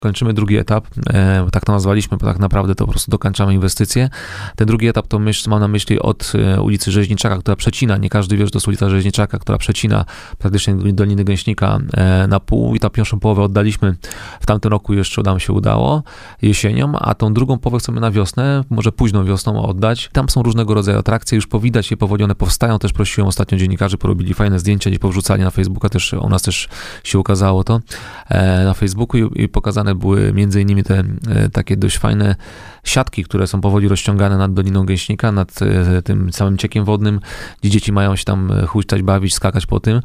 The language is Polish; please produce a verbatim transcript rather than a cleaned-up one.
Kończymy drugi etap, e, tak to nazwaliśmy, bo tak naprawdę to po prostu dokończamy inwestycje. Ten drugi etap to myśl, mam na myśli od e, ulicy Rzeźniczaka, która przecina, nie każdy wie, że to jest ulica Rzeźniczaka, która przecina praktycznie Doliny Gęśnika e, na pół i ta pierwszą połowę oddaliśmy w tamtym roku, jeszcze nam się udało, jesienią, a tą drugą połowę chcemy na wiosnę, może późną wiosną oddać. Tam są różnego rodzaju atrakcje, już powidać je powoli, one powstają, też prosiłem ostatnio dziennikarzy, porobili fajne zdjęcia, gdzieś powrzucali na Facebooka, też u nas też się ukazało to e, na Facebooku i, i pokazane były między innymi te e, takie dość fajne siatki, które są powoli rozciągane nad Doliną Gęśnika, nad e, tym całym ciekiem wodnym, gdzie dzieci mają się tam huśtać, bawić, skakać po tym.